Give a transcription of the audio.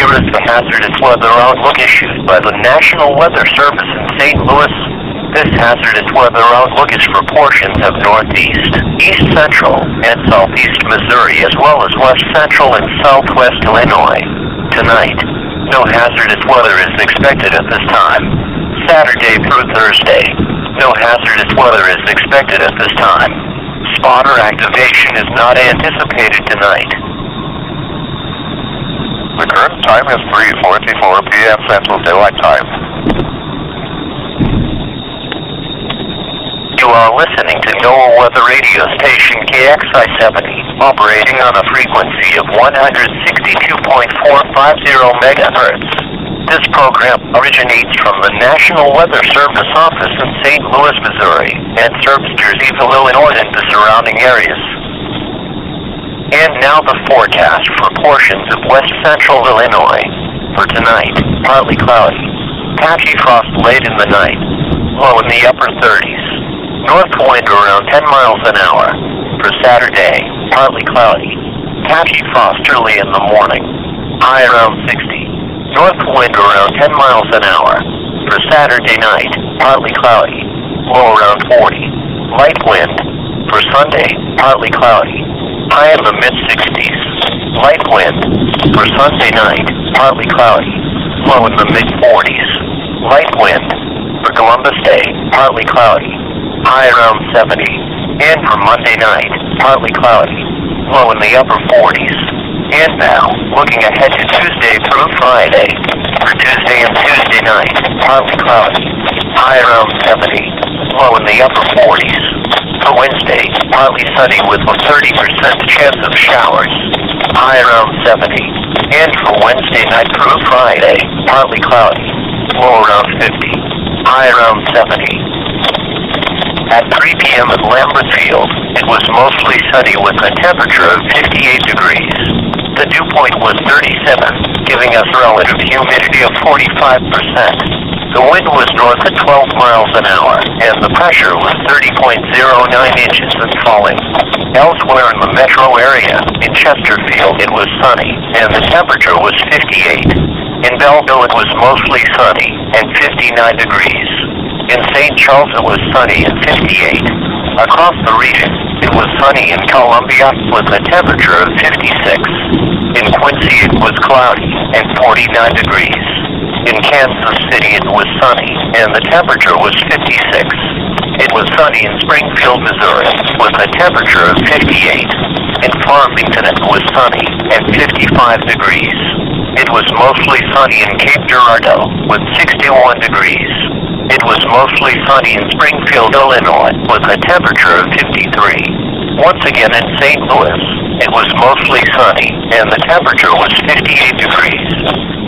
Here is the hazardous weather outlook issued by the National Weather Service in St. Louis. This hazardous weather outlook is for portions of northeast, east central, and southeast Missouri, as well as west central and southwest Illinois. Tonight, no hazardous weather is expected at this time. Saturday through Thursday, no hazardous weather is expected at this time. Spotter activation is not anticipated tonight. The current time is 3:44 p.m. Central Daylight Time. You are listening to NOAA Weather Radio Station KXI-70, operating on a frequency of 162.450 MHz. This program originates from the National Weather Service office in St. Louis, Missouri, and serves Jerseyville, Illinois, and the surrounding areas. And now the forecast for portions of west central Illinois. For tonight, partly cloudy. Patchy frost late in the night. Low in the upper 30s. North wind around 10 miles an hour. For Saturday, partly cloudy. Patchy frost early in the morning. High around 60. North wind around 10 miles an hour. For Saturday night, partly cloudy. Low around 40. Light wind. For Sunday, partly cloudy. High in the mid-60s. Light wind. For Sunday night, partly cloudy. Low in the mid-40s. Light wind. For Columbus Day, partly cloudy. High around 70. And for Monday night, partly cloudy. Low in the upper 40s. And now, looking ahead to Tuesday through Friday. For Tuesday and Tuesday night, partly cloudy. High around 70. Low in the upper 40s. For Wednesday, partly sunny with a 30% chance of showers. High around 70. And for Wednesday night through Friday, partly cloudy. Low around 50. High around 70. At 3 p.m. at Lambert Field, it was mostly sunny with a temperature of 58 degrees. The dew point was 37, giving us relative humidity of 45%. The wind was north at 12 miles an hour, and the pressure was 30.09 inches and falling. Elsewhere in the metro area, in Chesterfield, it was sunny, and the temperature was 58. In Belleville, it was mostly sunny, and 59 degrees. In St. Charles, it was sunny and 58. Across the region, it was sunny in Columbia with a temperature of 56. In Quincy, it was cloudy and 49 degrees. In Kansas City, it was sunny and the temperature was 56. It was sunny in Springfield, Missouri with a temperature of 58. In Farmington, it was sunny and 55 degrees. It was mostly sunny in Cape Girardeau with 61 degrees. It was mostly sunny in Springfield, Illinois, with a temperature of 53. Once again in St. Louis, it was mostly sunny, and the temperature was 58 degrees.